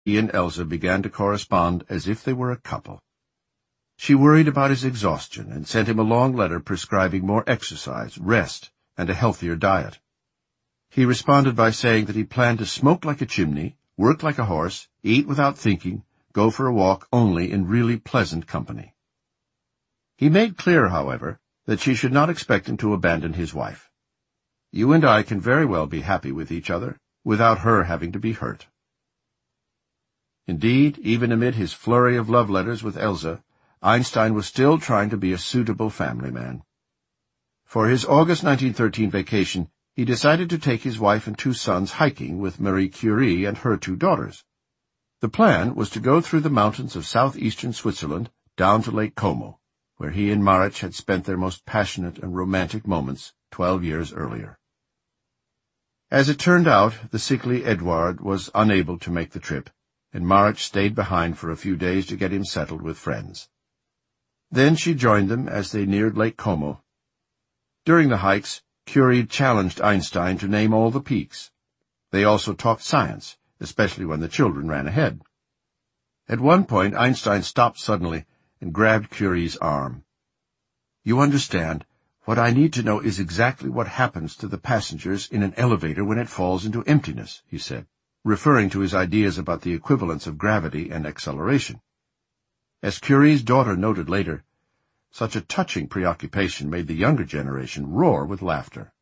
he and Elsa began to correspond as if they were a couple. She worried about his exhaustion and sent him a long letter prescribing more exercise, rest, and a healthier diet. He responded by saying that he planned to smoke like a chimney, work like a horse, eat without thinking, go for a walk only in really pleasant company. He made clear, however, that she should not expect him to abandon his wife. "You and I can very well be happy with each other, without her having to be hurt." Indeed, even amid his flurry of love letters with Elsa, Einstein was still trying to be a suitable family man. For his August 1913 vacation, he decided to take his wife and 2 sons hiking with Marie Curie and her 2 daughters. The plan was to go through the mountains of southeastern Switzerland down to Lake Como, where he and Marich had spent their most passionate and romantic moments 12 years earlier. As it turned out, the sickly Edouard was unable to make the trip, and Marich stayed behind for a few days to get him settled with friends. Then she joined them as they neared Lake Como. During the hikes, Curie challenged Einstein to name all the peaks. They also talked science, especially when the children ran ahead. At one point, Einstein stopped suddenly and grabbed Curie's arm. "You understand, what I need to know is exactly what happens to the passengers in an elevator when it falls into emptiness," he said, referring to his ideas about the equivalence of gravity and acceleration. As Curie's daughter noted later, such a touching preoccupation made the younger generation roar with laughter.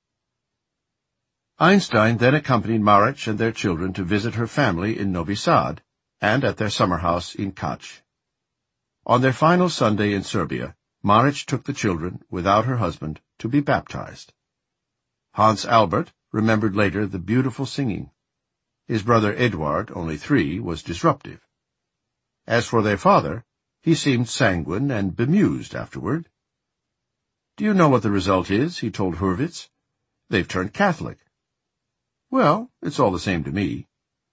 Einstein then accompanied Marich and their children to visit her family in Novi Sad and at their summer house in Kach. On their final Sunday in Serbia, Marich took the children, without her husband, to be baptized. Hans Albert remembered later the beautiful singing. His brother Eduard, only 3, was disruptive. As for their father, he seemed sanguine and bemused afterward. "Do you know what the result is?" he told Hurwitz. "They've turned Catholic." "Well, it's all the same to me."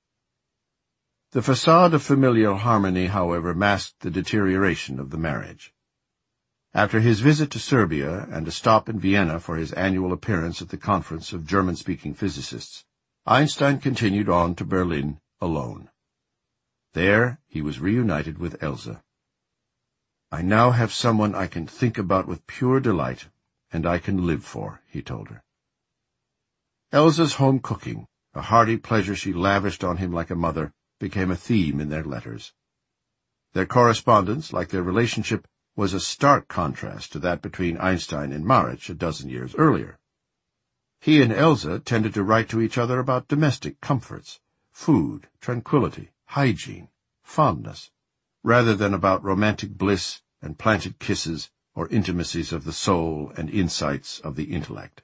The facade of familial harmony, however, masked the deterioration of the marriage. After his visit to Serbia and a stop in Vienna for his annual appearance at the Conference of German-speaking Physicists, Einstein continued on to Berlin alone. There he was reunited with Elsa. "I now have someone I can think about with pure delight, and I can live for," he told her. Elsa's home cooking, a hearty pleasure she lavished on him like a mother, became a theme in their letters. Their correspondence, like their relationship, was a stark contrast to that between Einstein and Marich a dozen years earlier. He and Elsa tended to write to each other about domestic comforts, food, tranquility, hygiene, fondness, rather than about romantic bliss and planted kisses or intimacies of the soul and insights of the intellect.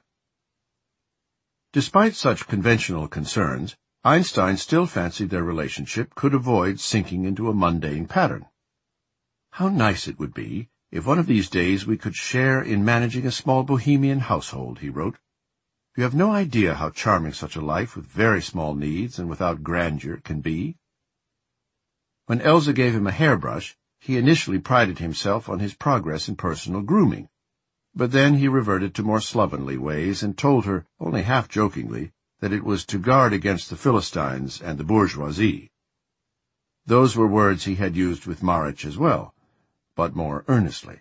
Despite such conventional concerns, Einstein still fancied their relationship could avoid sinking into a mundane pattern. "How nice it would be if one of these days we could share in managing a small bohemian household," he wrote. "You have no idea how charming such a life with very small needs and without grandeur can be." When Elsa gave him a hairbrush, he initially prided himself on his progress in personal grooming, but then he reverted to more slovenly ways and told her, only half-jokingly, that it was to guard against the Philistines and the bourgeoisie. Those were words he had used with Marich as well, but more earnestly.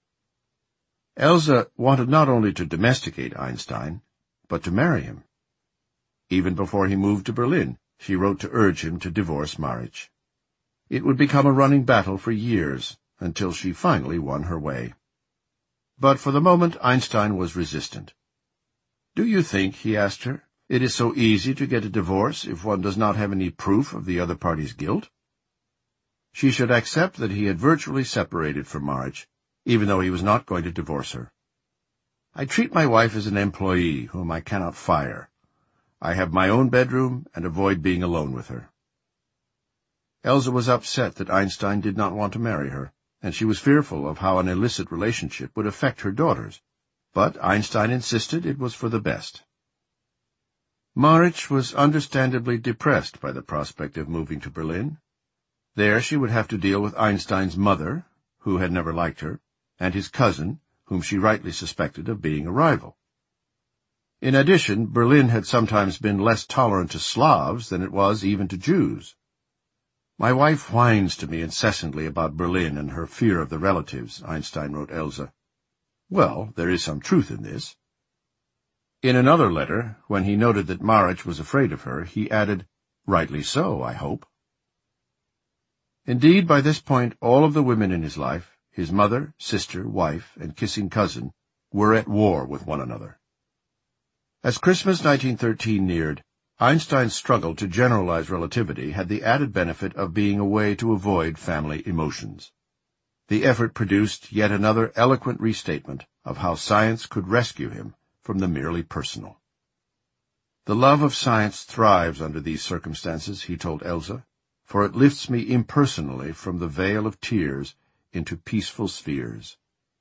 Elsa wanted not only to domesticate Einstein, but to marry him. Even before he moved to Berlin, she wrote to urge him to divorce Marich. It would become a running battle for years, until she finally won her way. But for the moment Einstein was resistant. "Do you think," he asked her, "it is so easy to get a divorce if one does not have any proof of the other party's guilt?" She should accept that he had virtually separated from Marich, even though he was not going to divorce her. "I treat my wife as an employee whom I cannot fire. I have my own bedroom and avoid being alone with her." Elsa was upset that Einstein did not want to marry her, and she was fearful of how an illicit relationship would affect her daughters, but Einstein insisted it was for the best. Marich was understandably depressed by the prospect of moving to Berlin. There she would have to deal with Einstein's mother, who had never liked her, and his cousin, whom she rightly suspected of being a rival. In addition, Berlin had sometimes been less tolerant to Slavs than it was even to Jews. My wife whines to me incessantly about Berlin and her fear of the relatives, Einstein wrote Else. Well, there is some truth in this. In another letter, when he noted that Marich was afraid of her, he added, "Rightly so, I hope." Indeed, by this point all of the women in his life, his mother, sister, wife, and kissing cousin, were at war with one another. As Christmas 1913 neared, Einstein's struggle to generalize relativity had the added benefit of being a way to avoid family emotions. The effort produced yet another eloquent restatement of how science could rescue him from the merely personal. "The love of science thrives under these circumstances," he told Else, "for it lifts me impersonally from the vale of tears into peaceful spheres."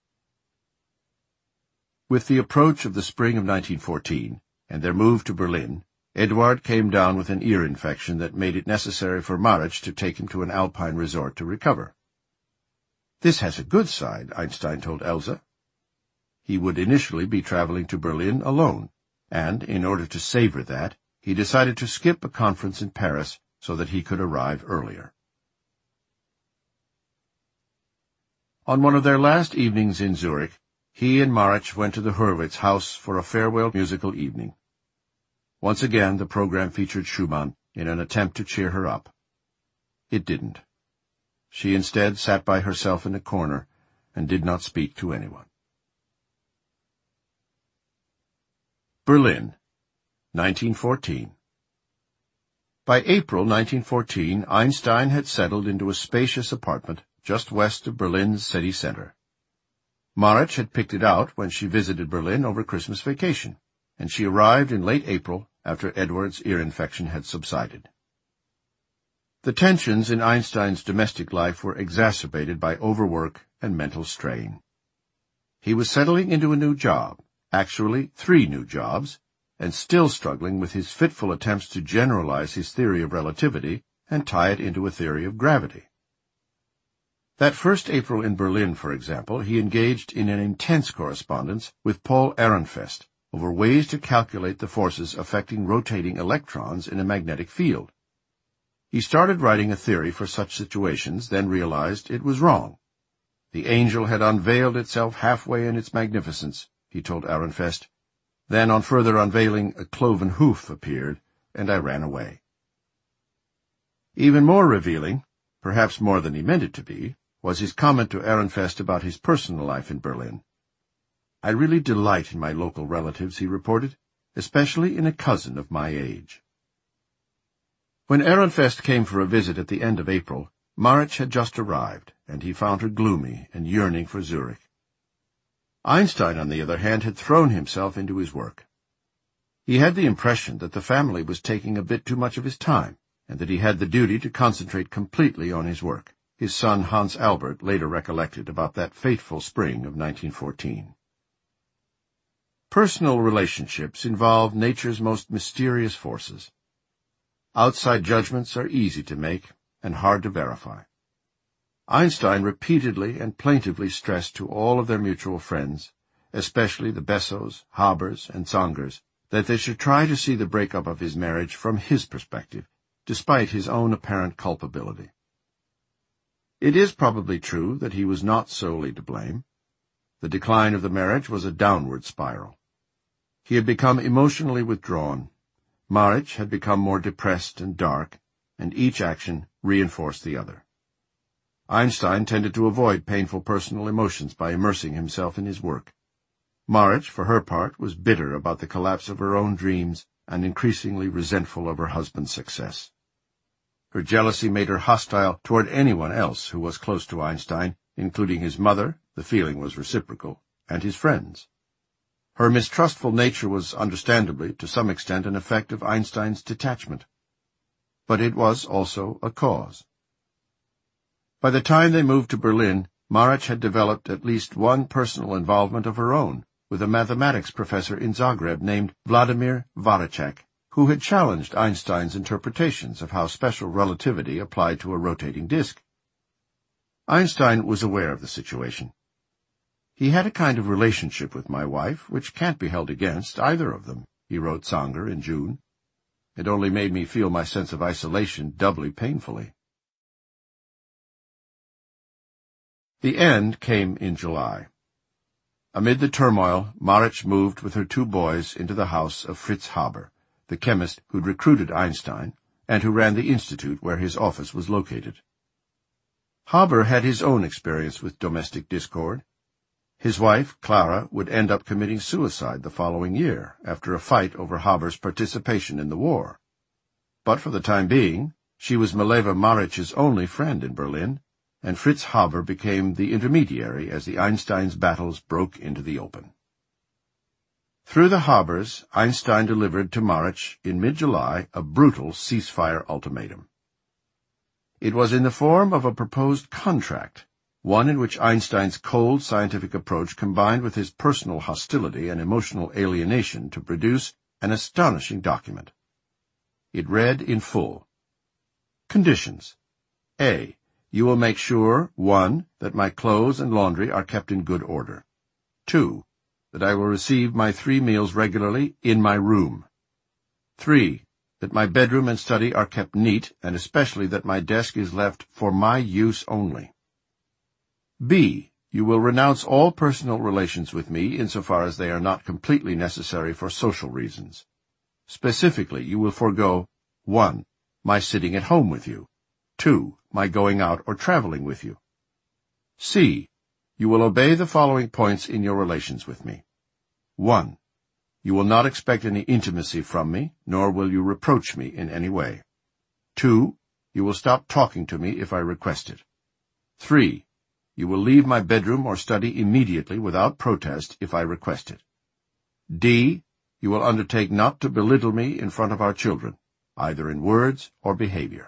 With the approach of the spring of 1914, and their move to Berlin, Eduard came down with an ear infection that made it necessary for Marich to take him to an alpine resort to recover. This has a good side, Einstein told Else. He would initially be traveling to Berlin alone, and, in order to savor that, he decided to skip a conference in Paris so that he could arrive earlier. On one of their last evenings in Zurich, he and Marich went to the Hurwitz house for a farewell musical evening. Once again the program featured Schumann in an attempt to cheer her up. It didn't. She instead sat by herself in a corner and did not speak to anyone. Berlin, 1914. By April 1914, Einstein had settled into a spacious apartment just west of Berlin's city center. Marich had picked it out when she visited Berlin over Christmas vacation, and she arrived in late April after Eduard's ear infection had subsided. The tensions in Einstein's domestic life were exacerbated by overwork and mental strain. He was settling into a new job, actually 3 new jobs, and still struggling with his fitful attempts to generalize his theory of relativity and tie it into a theory of gravity. That first April in Berlin, for example, he engaged in an intense correspondence with Paul Ehrenfest over ways to calculate the forces affecting rotating electrons in a magnetic field. He started writing a theory for such situations, then realized it was wrong. The angel had unveiled itself halfway in its magnificence, he told Ehrenfest. Then, on further unveiling, a cloven hoof appeared, and I ran away. Even more revealing, perhaps more than he meant it to be, was his comment to Ehrenfest about his personal life in Berlin. "I really delight in my local relatives," he reported, "especially in a cousin of my age." When Ehrenfest came for a visit at the end of April, Marich had just arrived, and he found her gloomy and yearning for Zurich. Einstein, on the other hand, had thrown himself into his work. He had the impression that the family was taking a bit too much of his time, and that he had the duty to concentrate completely on his work, his son Hans Albert later recollected about that fateful spring of 1914. Personal relationships involve nature's most mysterious forces. Outside judgments are easy to make and hard to verify. Einstein repeatedly and plaintively stressed to all of their mutual friends, especially the Bessos, Habers, and Zangers, that they should try to see the breakup of his marriage from his perspective, despite his own apparent culpability. It is probably true that he was not solely to blame. The decline of the marriage was a downward spiral. He had become emotionally withdrawn. Marich had become more depressed and dark, and each action reinforced the other. Einstein tended to avoid painful personal emotions by immersing himself in his work. Marich, for her part, was bitter about the collapse of her own dreams and increasingly resentful of her husband's success. Her jealousy made her hostile toward anyone else who was close to Einstein, including his mother, the feeling was reciprocal, and his friends. Her mistrustful nature was understandably, to some extent, an effect of Einstein's detachment. But it was also a cause. By the time they moved to Berlin, Marich had developed at least one personal involvement of her own, with a mathematics professor in Zagreb named Vladimir Varacek, who had challenged Einstein's interpretations of how special relativity applied to a rotating disk. Einstein was aware of the situation. "He had a kind of relationship with my wife which can't be held against either of them," he wrote Zanger in June. "It only made me feel my sense of isolation doubly painfully." The end came in July. Amid the turmoil, Marich moved with her 2 boys into the house of Fritz Haber, the chemist who'd recruited Einstein and who ran the institute where his office was located. Haber had his own experience with domestic discord. His wife, Clara, would end up committing suicide the following year after a fight over Haber's participation in the war. But for the time being, she was Mileva Marich's only friend in Berlin, and Fritz Haber became the intermediary as the Einstein's battles broke into the open. Through the Habers, Einstein delivered to Marich in mid-July a brutal ceasefire ultimatum. It was in the form of a proposed contract, one in which Einstein's cold scientific approach combined with his personal hostility and emotional alienation to produce an astonishing document. It read in full: Conditions. A. You will make sure, 1, that my clothes and laundry are kept in good order. 2, that I will receive my 3 meals regularly in my room. 3, that my bedroom and study are kept neat, and especially that my desk is left for my use only. B. You will renounce all personal relations with me insofar as they are not completely necessary for social reasons. Specifically, you will forego 1. My sitting at home with you. 2. My going out or traveling with you. C. You will obey the following points in your relations with me. 1. You will not expect any intimacy from me, nor will you reproach me in any way. 2. You will stop talking to me if I request it. 3. You will leave my bedroom or study immediately without protest if I request it. D. You will undertake not to belittle me in front of our children, either in words or behavior.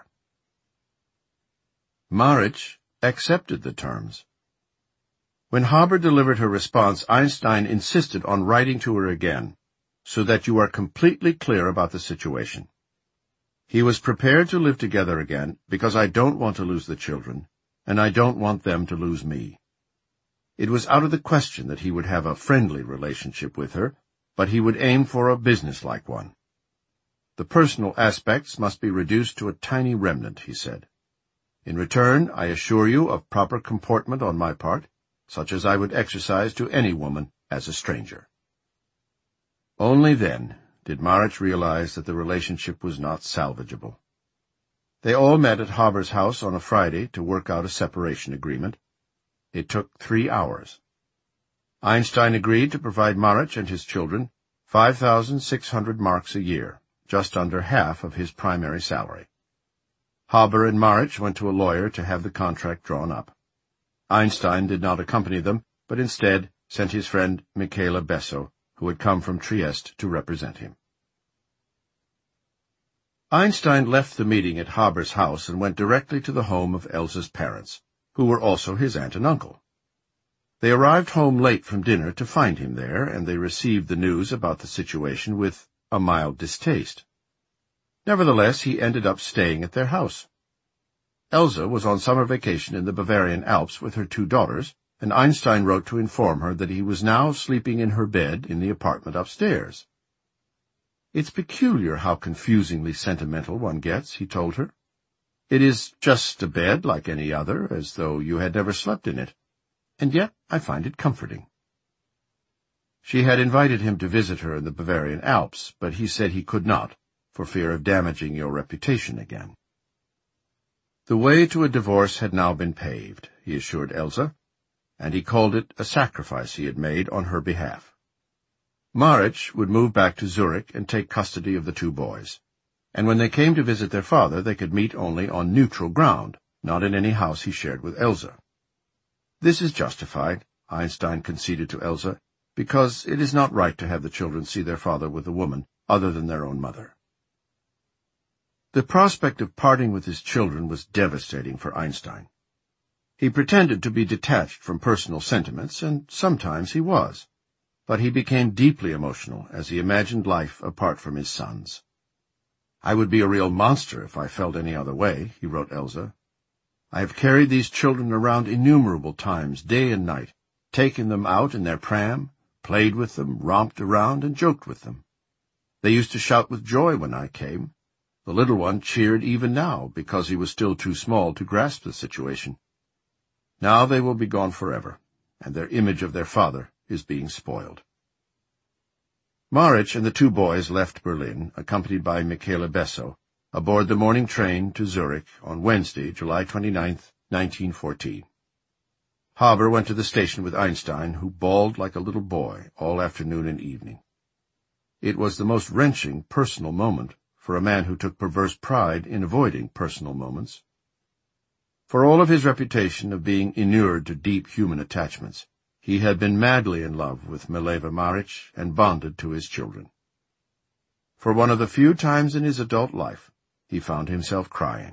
Marich accepted the terms. When Haber delivered her response, Einstein insisted on writing to her again, so that you are completely clear about the situation. He was prepared to live together again because I don't want to lose the children, and I don't want them to lose me. It was out of the question that he would have a friendly relationship with her, but he would aim for a businesslike one. The personal aspects must be reduced to a tiny remnant, he said. In return, I assure you of proper comportment on my part, such as I would exercise to any woman as a stranger. Only then did Marich realize that the relationship was not salvageable. They all met at Haber's house on a Friday to work out a separation agreement. It took 3 hours. Einstein agreed to provide Marich and his children 5,600 marks a year, just under half of his primary salary. Haber and Marich went to a lawyer to have the contract drawn up. Einstein did not accompany them, but instead sent his friend Michaela Besso, who had come from Trieste to represent him. Einstein left the meeting at Haber's house and went directly to the home of Elsa's parents, who were also his aunt and uncle. They arrived home late from dinner to find him there, and they received the news about the situation with a mild distaste. Nevertheless, he ended up staying at their house. Elsa was on summer vacation in the Bavarian Alps with her 2 daughters, and Einstein wrote to inform her that he was now sleeping in her bed in the apartment upstairs. It's peculiar how confusingly sentimental one gets, he told her. It is just a bed like any other, as though you had never slept in it, and yet I find it comforting. She had invited him to visit her in the Bavarian Alps, but he said he could not, for fear of damaging your reputation again. The way to a divorce had now been paved, he assured Elsa, and he called it a sacrifice he had made on her behalf. Marich would move back to Zurich and take custody of the 2 boys, and when they came to visit their father they could meet only on neutral ground, not in any house he shared with Elsa. This is justified, Einstein conceded to Elsa, because it is not right to have the children see their father with a woman other than their own mother. The prospect of parting with his children was devastating for Einstein. He pretended to be detached from personal sentiments, and sometimes he was, but he became deeply emotional as he imagined life apart from his sons. I would be a real monster if I felt any other way, he wrote Elsa. I have carried these children around innumerable times, day and night, taken them out in their pram, played with them, romped around, and joked with them. They used to shout with joy when I came. The little one cheered even now, because he was still too small to grasp the situation. Now they will be gone forever, and their image of their father is being spoiled. Marich and the two boys left Berlin, accompanied by Michele Besso, aboard the morning train to Zurich on Wednesday, July 29, 1914. Haber went to the station with Einstein, who bawled like a little boy all afternoon and evening. It was the most wrenching personal moment for a man who took perverse pride in avoiding personal moments. For all of his reputation of being inured to deep human attachments, he had been madly in love with Mileva Marich and bonded to his children. For one of the few times in his adult life, he found himself crying.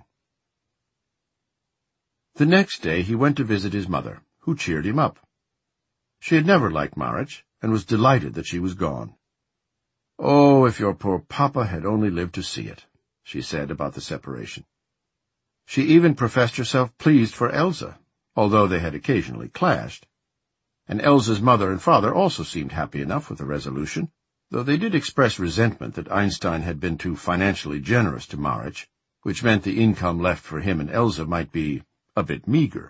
The next day he went to visit his mother, who cheered him up. She had never liked Marich, and was delighted that she was gone. "Oh, if your poor papa had only lived to see it," she said about the separation. She even professed herself pleased for Elsa, although they had occasionally clashed. And Elsa's mother and father also seemed happy enough with the resolution, though they did express resentment that Einstein had been too financially generous to Marich, which meant the income left for him and Elsa might be a bit meager.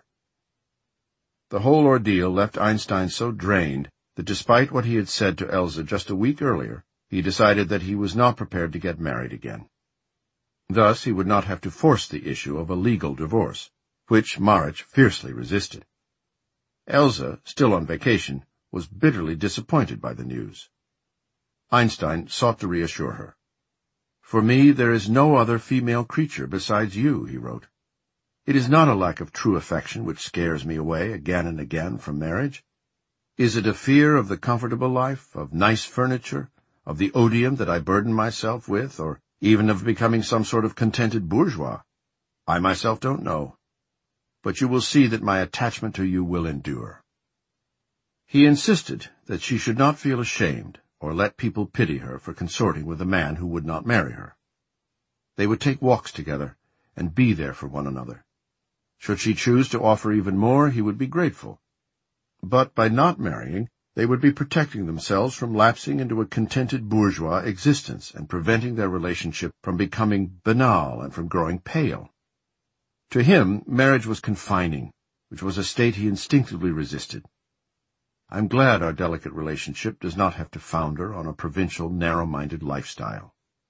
The whole ordeal left Einstein so drained that despite what he had said to Elsa just a week earlier, he decided that he was not prepared to get married again. Thus he would not have to force the issue of a legal divorce, which Marich fiercely resisted. Elsa, still on vacation, was bitterly disappointed by the news. Einstein sought to reassure her. "For me there is no other female creature besides you," he wrote. "It is not a lack of true affection which scares me away again and again from marriage. Is it a fear of the comfortable life, of nice furniture, of the odium that I burden myself with, or even of becoming some sort of contented bourgeois? I myself don't know. But you will see that my attachment to you will endure." He insisted that she should not feel ashamed or let people pity her for consorting with a man who would not marry her. They would take walks together and be there for one another. Should she choose to offer even more, he would be grateful. But by not marrying, they would be protecting themselves from lapsing into a contented bourgeois existence and preventing their relationship from becoming banal and from growing pale. To him, marriage was confining, which was a state he instinctively resisted. "I'm glad our delicate relationship does not have to founder on a provincial, narrow-minded lifestyle."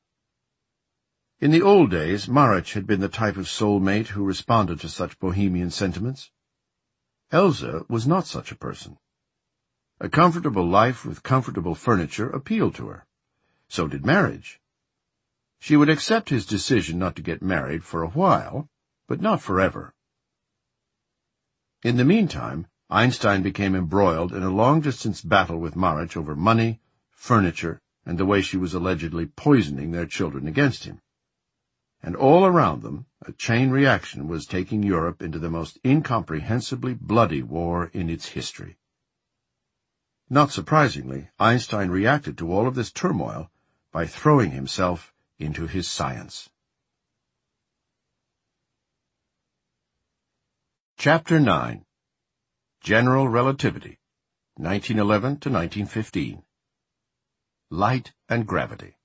In the old days, Marich had been the type of soul-mate who responded to such bohemian sentiments. Elsa was not such a person. A comfortable life with comfortable furniture appealed to her. So did marriage. She would accept his decision not to get married for a while, but not forever. In the meantime, Einstein became embroiled in a long-distance battle with Marich over money, furniture, and the way she was allegedly poisoning their children against him. And all around them, a chain reaction was taking Europe into the most incomprehensibly bloody war in its history. Not surprisingly, Einstein reacted to all of this turmoil by throwing himself into his science. Chapter 9. General Relativity, 1911 to 1915. Light and Gravity.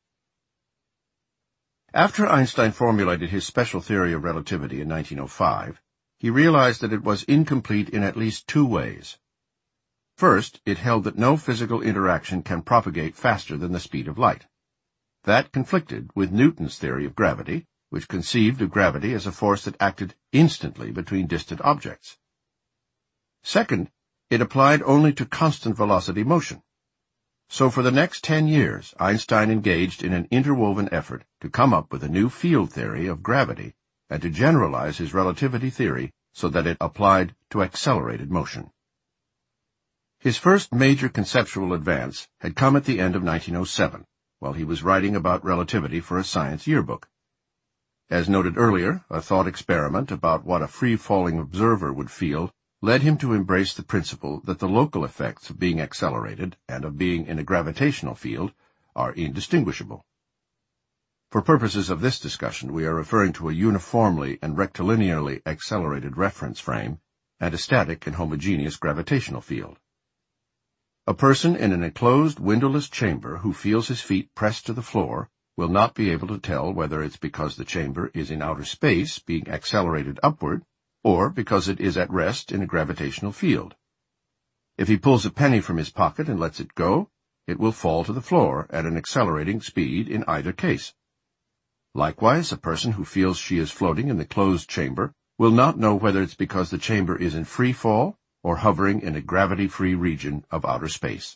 After Einstein formulated his special theory of relativity in 1905, he realized that it was incomplete in at least two ways. First, it held that no physical interaction can propagate faster than the speed of light. That conflicted with Newton's theory of gravity, which conceived of gravity as a force that acted instantly between distant objects. Second, it applied only to constant velocity motion. So for the next 10 years, Einstein engaged in an interwoven effort to come up with a new field theory of gravity and to generalize his relativity theory so that it applied to accelerated motion. His first major conceptual advance had come at the end of 1907, while he was writing about relativity for a science yearbook. As noted earlier, a thought experiment about what a free-falling observer would feel led him to embrace the principle that the local effects of being accelerated and of being in a gravitational field are indistinguishable. For purposes of this discussion, we are referring to a uniformly and rectilinearly accelerated reference frame and a static and homogeneous gravitational field. A person in an enclosed, windowless chamber who feels his feet pressed to the floor will not be able to tell whether it's because the chamber is in outer space being accelerated upward, or because it is at rest in a gravitational field. If he pulls a penny from his pocket and lets it go, it will fall to the floor at an accelerating speed in either case. Likewise, a person who feels she is floating in the closed chamber will not know whether it's because the chamber is in free fall or hovering in a gravity-free region of outer space.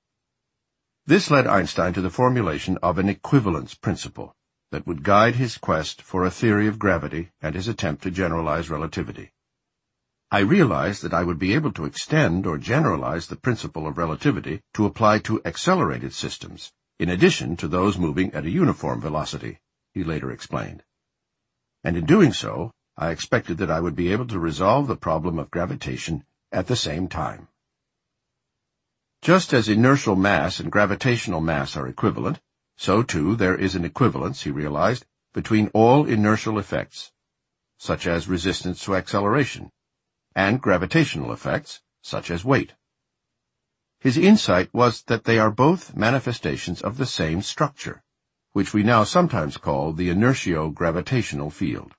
This led Einstein to the formulation of an equivalence principle that would guide his quest for a theory of gravity and his attempt to generalize relativity. I realized that I would be able to extend or generalize the principle of relativity to apply to accelerated systems, in addition to those moving at a uniform velocity, he later explained. And in doing so, I expected that I would be able to resolve the problem of gravitation at the same time. Just as inertial mass and gravitational mass are equivalent, so too there is an equivalence, he realized, between all inertial effects, such as resistance to acceleration, and gravitational effects, such as weight. His insight was that they are both manifestations of the same structure, which we now sometimes call the inertio-gravitational field.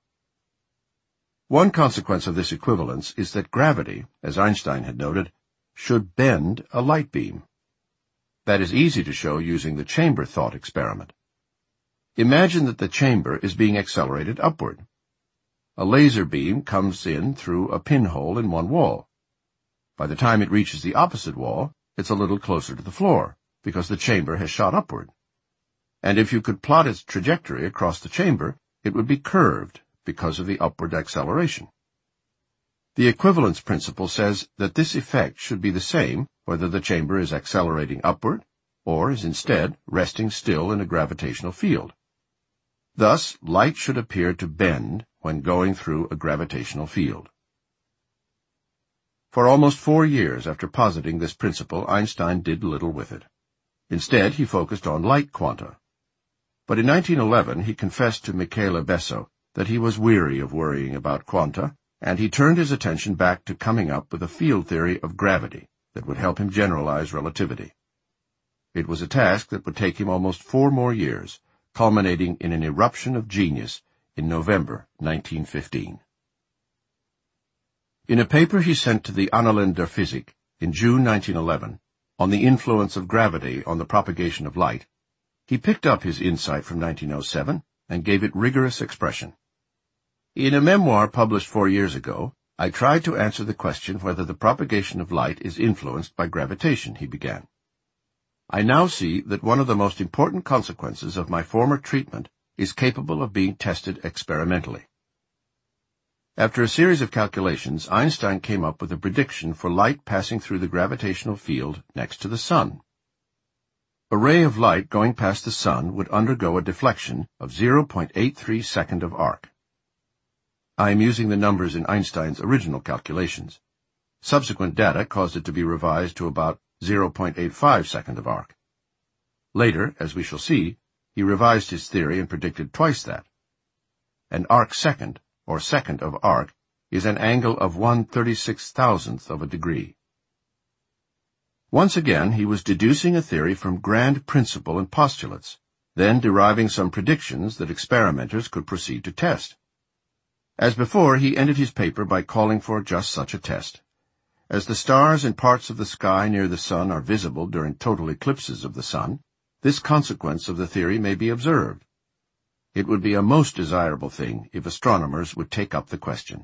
One consequence of this equivalence is that gravity, as Einstein had noted, should bend a light beam. That is easy to show using the chamber thought experiment. Imagine that the chamber is being accelerated upward. A laser beam comes in through a pinhole in one wall. By the time it reaches the opposite wall, it's a little closer to the floor, because the chamber has shot upward. And if you could plot its trajectory across the chamber, it would be curved because of the upward acceleration. The equivalence principle says that this effect should be the same whether the chamber is accelerating upward or is instead resting still in a gravitational field. Thus, light should appear to bend when going through a gravitational field. For almost 4 years after positing this principle, Einstein did little with it. Instead, he focused on light quanta. But in 1911, he confessed to Michele Besso that he was weary of worrying about quanta, and he turned his attention back to coming up with a field theory of gravity that would help him generalize relativity. It was a task that would take him almost 4 more years, culminating in an eruption of genius in November 1915. In a paper he sent to the Annalen der Physik in June 1911 on the influence of gravity on the propagation of light, he picked up his insight from 1907 and gave it rigorous expression. In a memoir published 4 years ago, I tried to answer the question whether the propagation of light is influenced by gravitation, he began. I now see that one of the most important consequences of my former treatment is capable of being tested experimentally. After a series of calculations, Einstein came up with a prediction for light passing through the gravitational field next to the sun. A ray of light going past the sun would undergo a deflection of 0.83 second of arc. I am using the numbers in Einstein's original calculations. Subsequent data caused it to be revised to about 0.85 second of arc. Later, as we shall see, he revised his theory and predicted twice that. An arc second, or second of arc, is an angle of 1/36,000th of a degree. Once again, he was deducing a theory from grand principle and postulates, then deriving some predictions that experimenters could proceed to test. As before, he ended his paper by calling for just such a test. As the stars and parts of the sky near the sun are visible during total eclipses of the sun, this consequence of the theory may be observed. It would be a most desirable thing if astronomers would take up the question.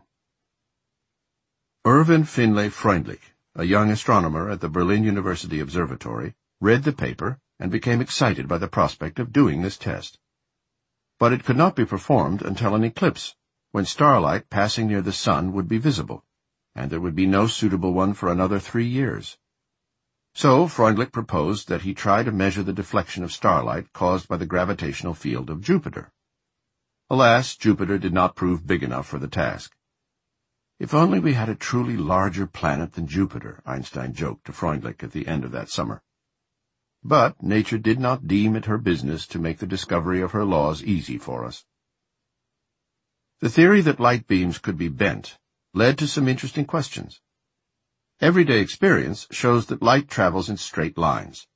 Erwin Finlay Freundlich, a young astronomer at the Berlin University Observatory, read the paper and became excited by the prospect of doing this test. But it could not be performed until an eclipse, when starlight passing near the sun would be visible, and there would be no suitable one for another 3 years. So Freundlich proposed that he try to measure the deflection of starlight caused by the gravitational field of Jupiter. Alas, Jupiter did not prove big enough for the task. If only we had a truly larger planet than Jupiter, Einstein joked to Freundlich at the end of that summer. But nature did not deem it her business to make the discovery of her laws easy for us. The theory that light beams could be bent led to some interesting questions. Everyday experience shows that light travels in straight lines.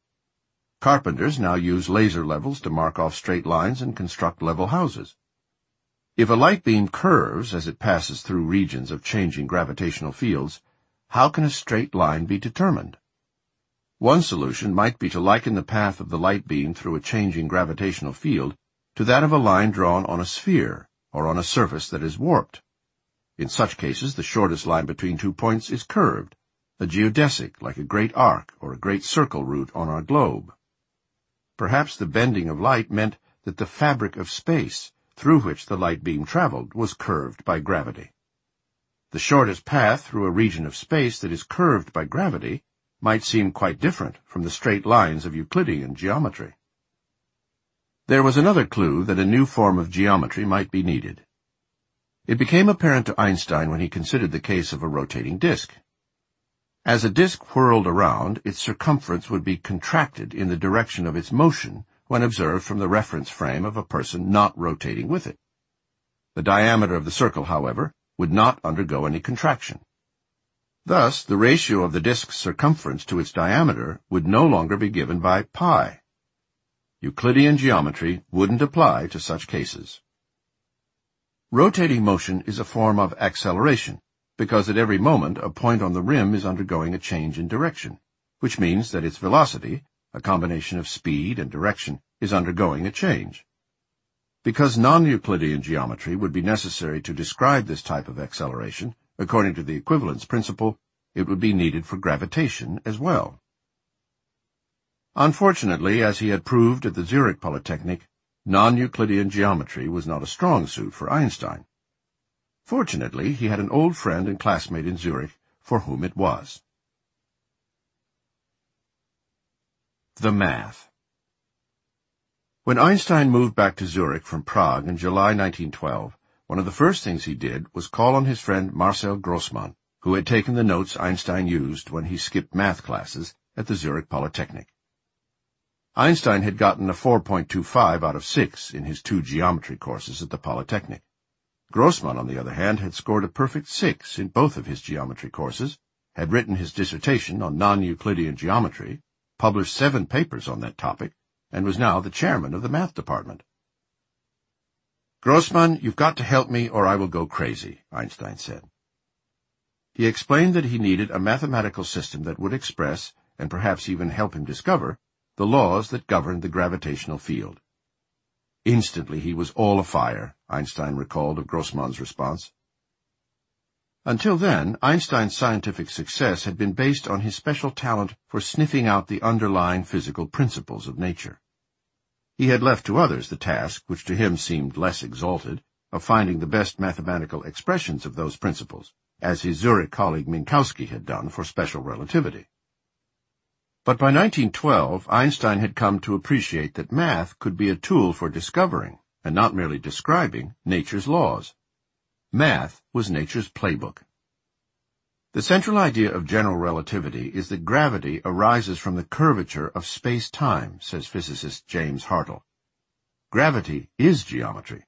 Carpenters now use laser levels to mark off straight lines and construct level houses. If a light beam curves as it passes through regions of changing gravitational fields, how can a straight line be determined? One solution might be to liken the path of the light beam through a changing gravitational field to that of a line drawn on a sphere or on a surface that is warped. In such cases, the shortest line between 2 points is curved, a geodesic like a great arc or a great circle route on our globe. Perhaps the bending of light meant that the fabric of space through which the light beam traveled was curved by gravity. The shortest path through a region of space that is curved by gravity might seem quite different from the straight lines of Euclidean geometry. There was another clue that a new form of geometry might be needed. It became apparent to Einstein when he considered the case of a rotating disk. As a disk whirled around, its circumference would be contracted in the direction of its motion when observed from the reference frame of a person not rotating with it. The diameter of the circle, however, would not undergo any contraction. Thus, the ratio of the disk's circumference to its diameter would no longer be given by pi. Euclidean geometry wouldn't apply to such cases. Rotating motion is a form of acceleration, because at every moment a point on the rim is undergoing a change in direction, which means that its velocity, a combination of speed and direction, is undergoing a change. Because non-Euclidean geometry would be necessary to describe this type of acceleration, according to the equivalence principle, it would be needed for gravitation as well. Unfortunately, as he had proved at the Zurich Polytechnic, non-Euclidean geometry was not a strong suit for Einstein. Fortunately, he had an old friend and classmate in Zurich for whom it was. The math. When Einstein moved back to Zurich from Prague in July 1912, one of the first things he did was call on his friend Marcel Grossmann, who had taken the notes Einstein used when he skipped math classes at the Zurich Polytechnic. Einstein had gotten a 4.25 out of 6 in his 2 geometry courses at the Polytechnic. Grossmann, on the other hand, had scored a perfect 6 in both of his geometry courses, had written his dissertation on non-Euclidean geometry, published 7 papers on that topic, and was now the chairman of the math department. "Grossmann, you've got to help me or I will go crazy," Einstein said. He explained that he needed a mathematical system that would express, and perhaps even help him discover, the laws that governed the gravitational field. Instantly he was all afire, Einstein recalled of Grossmann's response. Until then, Einstein's scientific success had been based on his special talent for sniffing out the underlying physical principles of nature. He had left to others the task, which to him seemed less exalted, of finding the best mathematical expressions of those principles, as his Zurich colleague Minkowski had done for special relativity. But by 1912, Einstein had come to appreciate that math could be a tool for discovering, and not merely describing, nature's laws. Math was nature's playbook. The central idea of general relativity is that gravity arises from the curvature of space-time, says physicist James Hartle. Gravity is geometry.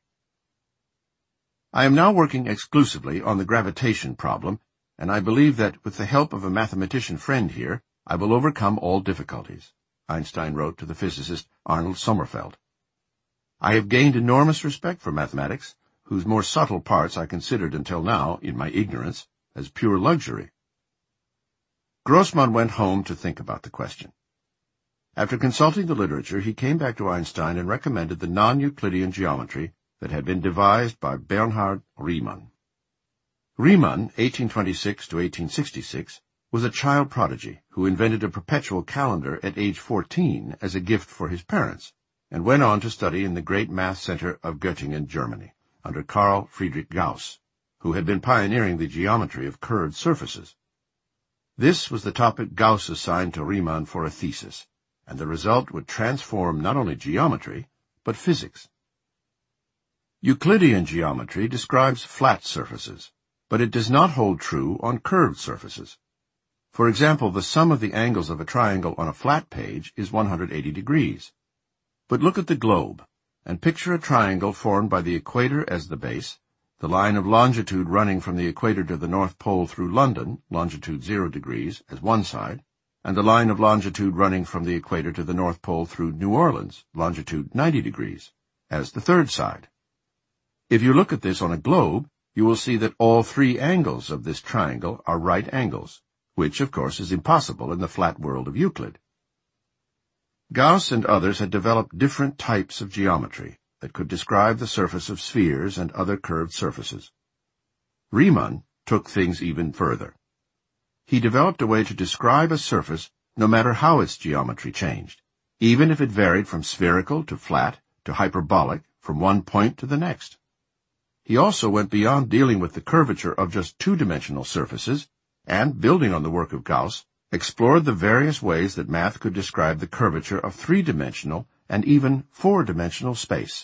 I am now working exclusively on the gravitation problem, and I believe that with the help of a mathematician friend here, I will overcome all difficulties, Einstein wrote to the physicist Arnold Sommerfeld. I have gained enormous respect for mathematics, whose more subtle parts I considered until now, in my ignorance, as pure luxury. Grossmann went home to think about the question. After consulting the literature, he came back to Einstein and recommended the non-Euclidean geometry that had been devised by Bernhard Riemann. Riemann, 1826 to 1866, was a child prodigy who invented a perpetual calendar at age 14 as a gift for his parents, and went on to study in the great math center of Göttingen, Germany, under Carl Friedrich Gauss, who had been pioneering the geometry of curved surfaces. This was the topic Gauss assigned to Riemann for a thesis, and the result would transform not only geometry, but physics. Euclidean geometry describes flat surfaces, but it does not hold true on curved surfaces. For example, the sum of the angles of a triangle on a flat page is 180 degrees. But look at the globe, and picture a triangle formed by the equator as the base, the line of longitude running from the equator to the North Pole through London, longitude 0 degrees, as one side, and the line of longitude running from the equator to the North Pole through New Orleans, longitude 90 degrees, as the third side. If you look at this on a globe, you will see that all three angles of this triangle are right angles, which, of course, is impossible in the flat world of Euclid. Gauss and others had developed different types of geometry that could describe the surface of spheres and other curved surfaces. Riemann took things even further. He developed a way to describe a surface no matter how its geometry changed, even if it varied from spherical to flat to hyperbolic from one point to the next. He also went beyond dealing with the curvature of just two-dimensional surfaces and, building on the work of Gauss, explored the various ways that math could describe the curvature of three-dimensional and even four-dimensional space.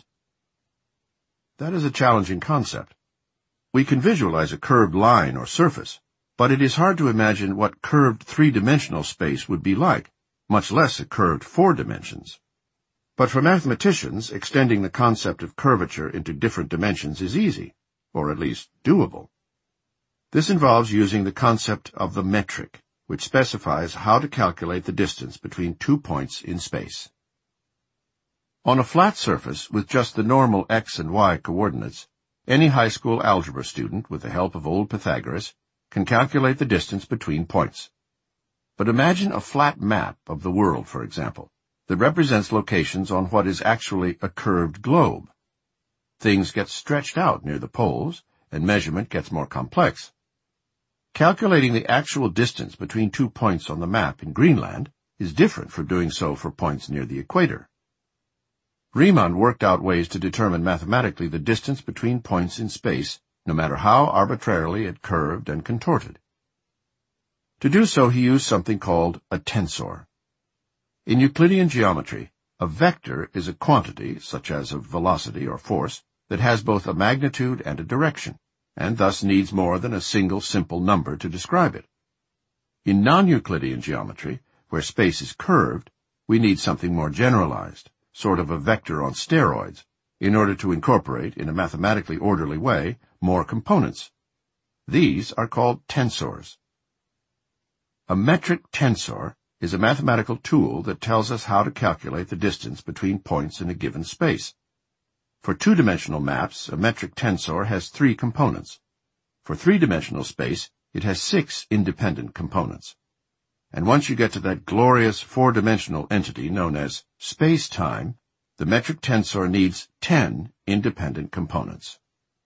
That is a challenging concept. We can visualize a curved line or surface, but it is hard to imagine what curved three-dimensional space would be like, much less a curved four dimensions. But for mathematicians, extending the concept of curvature into different dimensions is easy, or at least doable. This involves using the concept of the metric, which specifies how to calculate the distance between 2 points in space. On a flat surface with just the normal x and y coordinates, any high school algebra student, with the help of old Pythagoras, can calculate the distance between points. But imagine a flat map of the world, for example, that represents locations on what is actually a curved globe. Things get stretched out near the poles, and measurement gets more complex. Calculating the actual distance between 2 points on the map in Greenland is different from doing so for points near the equator. Riemann worked out ways to determine mathematically the distance between points in space, no matter how arbitrarily it curved and contorted. To do so, he used something called a tensor. In Euclidean geometry, a vector is a quantity, such as a velocity or force, that has both a magnitude and a direction, and thus needs more than a single simple number to describe it. In non-Euclidean geometry, where space is curved, we need something more generalized, sort of a vector on steroids, in order to incorporate, in a mathematically orderly way, more components. These are called tensors. A metric tensor is a mathematical tool that tells us how to calculate the distance between points in a given space. For two-dimensional maps, a metric tensor has 3 components. For three-dimensional space, it has 6 independent components. And once you get to that glorious four-dimensional entity known as space-time, the metric tensor needs 10 independent components.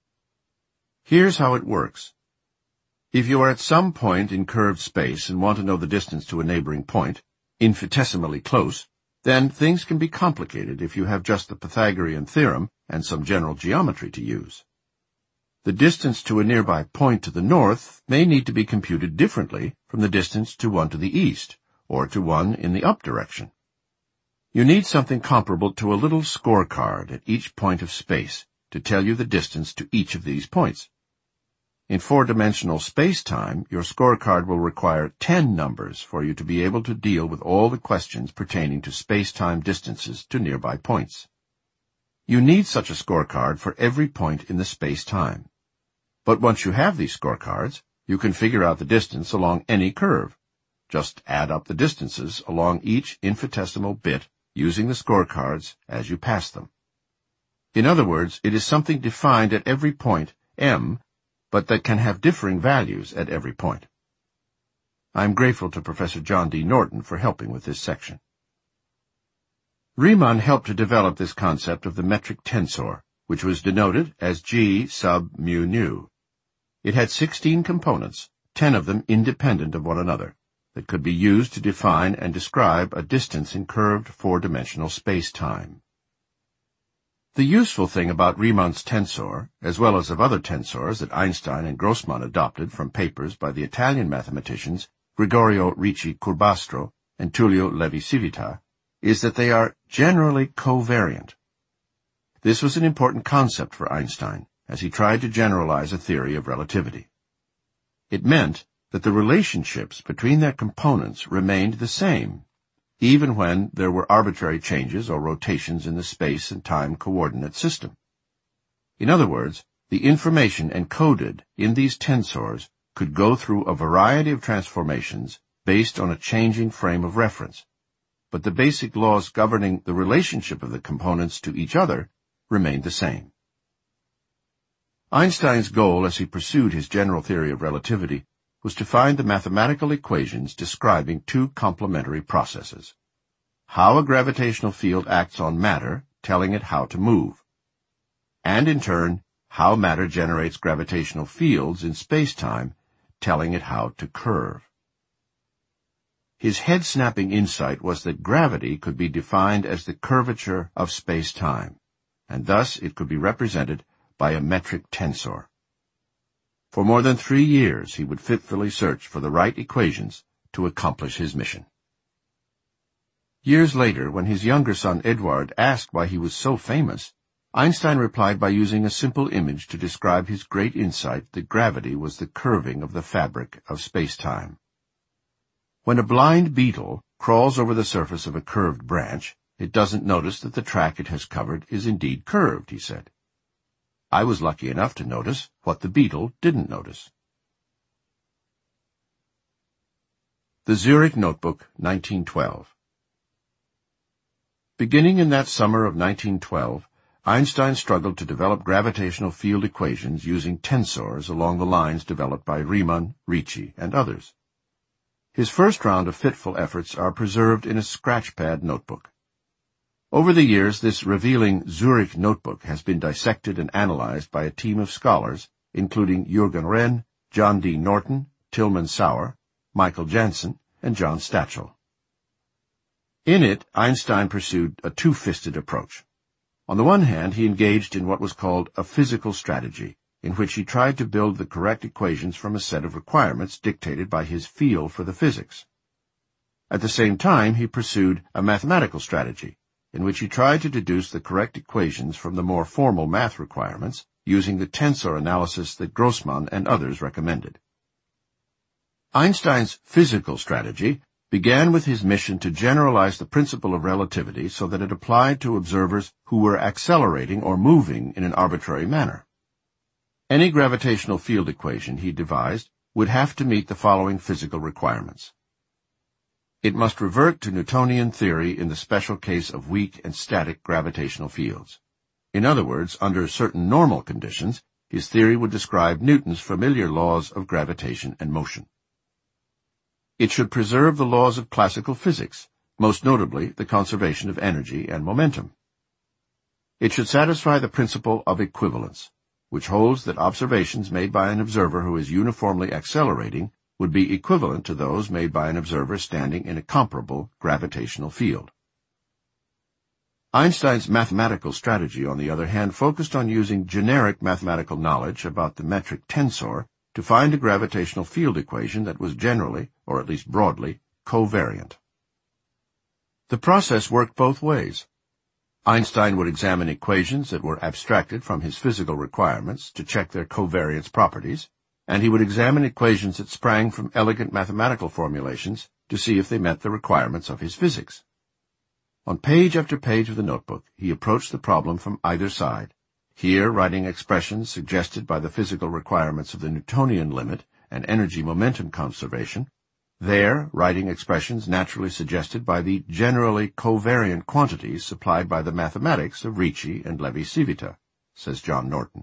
Here's how it works. If you are at some point in curved space and want to know the distance to a neighboring point, infinitesimally close, then things can be complicated if you have just the Pythagorean theorem and some general geometry to use. The distance to a nearby point to the north may need to be computed differently from the distance to one to the east, or to one in the up direction. You need something comparable to a little scorecard at each point of space to tell you the distance to each of these points. In four-dimensional space-time, your scorecard will require 10 numbers for you to be able to deal with all the questions pertaining to space-time distances to nearby points. You need such a scorecard for every point in the space-time. But once you have these scorecards, you can figure out the distance along any curve. Just add up the distances along each infinitesimal bit using the scorecards as you pass them. In other words, it is something defined at every point, m, but that can have differing values at every point. I am grateful to Professor John D. Norton for helping with this section. Riemann helped to develop this concept of the metric tensor, which was denoted as G sub mu nu. It had 16 components, 10 of them independent of one another, that could be used to define and describe a distance in curved four-dimensional space-time. The useful thing about Riemann's tensor, as well as of other tensors that Einstein and Grossmann adopted from papers by the Italian mathematicians Gregorio Ricci Curbastro and Tullio Levi-Civita, is that they are generally covariant. This was an important concept for Einstein, as he tried to generalize a theory of relativity. It meant that the relationships between their components remained the same, even when there were arbitrary changes or rotations in the space and time coordinate system. In other words, the information encoded in these tensors could go through a variety of transformations based on a changing frame of reference, but the basic laws governing the relationship of the components to each other remained the same. Einstein's goal as he pursued his general theory of relativity was to find the mathematical equations describing two complementary processes: how a gravitational field acts on matter, telling it how to move, and in turn, how matter generates gravitational fields in space-time, telling it how to curve. His head-snapping insight was that gravity could be defined as the curvature of space-time, and thus it could be represented by a metric tensor. For more than 3 years he would fitfully search for the right equations to accomplish his mission. Years later, when his younger son Eduard asked why he was so famous, Einstein replied by using a simple image to describe his great insight that gravity was the curving of the fabric of space-time. When a blind beetle crawls over the surface of a curved branch, it doesn't notice that the track it has covered is indeed curved, he said. I was lucky enough to notice what the beetle didn't notice. The Zurich Notebook, 1912. Beginning in that summer of 1912, Einstein struggled to develop gravitational field equations using tensors along the lines developed by Riemann, Ricci, and others. His first round of fitful efforts are preserved in a scratchpad notebook. Over the years, this revealing Zurich notebook has been dissected and analyzed by a team of scholars, including Jürgen Renn, John D. Norton, Tilman Sauer, Michael Janssen, and John Stachel. In it, Einstein pursued a two-fisted approach. On the one hand, he engaged in what was called a physical strategy, in which he tried to build the correct equations from a set of requirements dictated by his feel for the physics. At the same time, he pursued a mathematical strategy, in which he tried to deduce the correct equations from the more formal math requirements, using the tensor analysis that Grossmann and others recommended. Einstein's physical strategy began with his mission to generalize the principle of relativity so that it applied to observers who were accelerating or moving in an arbitrary manner. Any gravitational field equation he devised would have to meet the following physical requirements. It must revert to Newtonian theory in the special case of weak and static gravitational fields. In other words, under certain normal conditions, his theory would describe Newton's familiar laws of gravitation and motion. It should preserve the laws of classical physics, most notably the conservation of energy and momentum. It should satisfy the principle of equivalence, which holds that observations made by an observer who is uniformly accelerating would be equivalent to those made by an observer standing in a comparable gravitational field. Einstein's mathematical strategy, on the other hand, focused on using generic mathematical knowledge about the metric tensor to find a gravitational field equation that was generally, or at least broadly, covariant. The process worked both ways. Einstein would examine equations that were abstracted from his physical requirements to check their covariance properties, and he would examine equations that sprang from elegant mathematical formulations to see if they met the requirements of his physics. On page after page of the notebook, he approached the problem from either side, here writing expressions suggested by the physical requirements of the Newtonian limit and energy-momentum conservation, there writing expressions naturally suggested by the generally covariant quantities supplied by the mathematics of Ricci and Levi-Civita, says John Norton.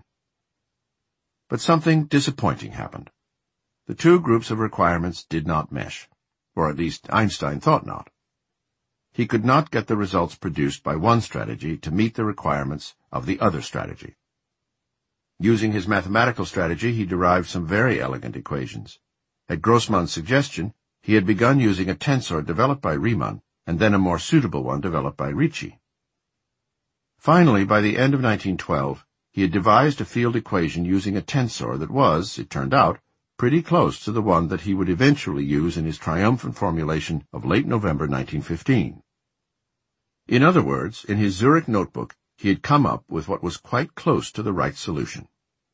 But something disappointing happened. The two groups of requirements did not mesh, or at least Einstein thought not. He could not get the results produced by one strategy to meet the requirements of the other strategy. Using his mathematical strategy, he derived some very elegant equations. At Grossmann's suggestion, he had begun using a tensor developed by Riemann, and then a more suitable one developed by Ricci. Finally, by the end of 1912, he had devised a field equation using a tensor that was, it turned out, pretty close to the one that he would eventually use in his triumphant formulation of late November 1915. In other words, in his Zurich notebook, he had come up with what was quite close to the right solution.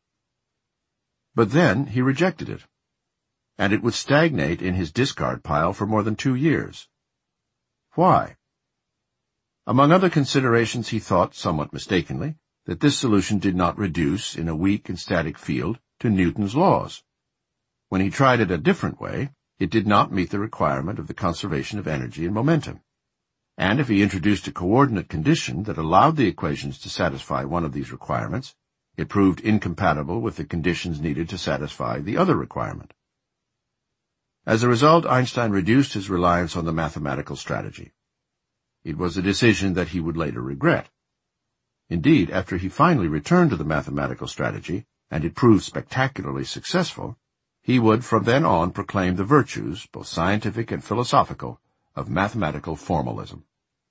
But then he rejected it, and it would stagnate in his discard pile for more than 2 years. Why? Among other considerations, he thought, somewhat mistakenly, that this solution did not reduce, in a weak and static field, to Newton's laws. When he tried it a different way, it did not meet the requirement of the conservation of energy and momentum. And if he introduced a coordinate condition that allowed the equations to satisfy one of these requirements, It proved incompatible with the conditions needed to satisfy the other requirement. As a result, Einstein reduced his reliance on the mathematical strategy. It was a decision that he would later regret. Indeed, after he finally returned to the mathematical strategy, and it proved spectacularly successful, he would from then on proclaim the virtues, both scientific and philosophical, of mathematical formalism.